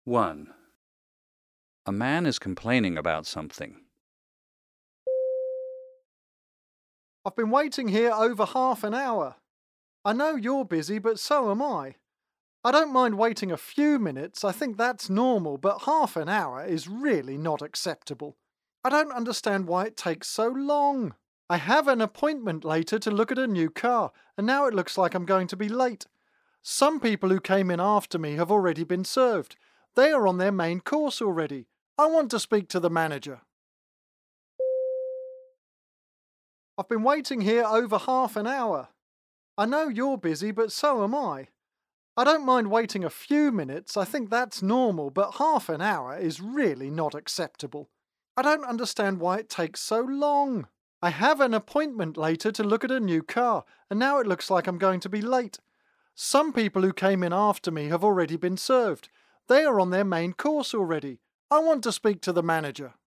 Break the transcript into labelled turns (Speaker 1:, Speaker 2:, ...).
Speaker 1: 1. A man is complaining about something.
Speaker 2: I've been waiting here over half an hour. I know you're busy, but so am I. I don't mind waiting a few minutes, I think that's normal, but half an hour is really not acceptable. I don't understand why it takes so long. I have an appointment later to look at a new car, and now it looks like I'm going to be late. Some people who came in after me have already been served. They are on their main course already. I want to speak to the manager. I've been waiting here over half an hour. I know you're busy, but so am I. I don't mind waiting a few minutes, I think that's normal, but half an hour is really not acceptable. I don't understand why it takes so long. I have an appointment later to look at a new car, and now it looks like I'm going to be late. Some people who came in after me have already been served. They are on their main course already. I want to speak to the manager.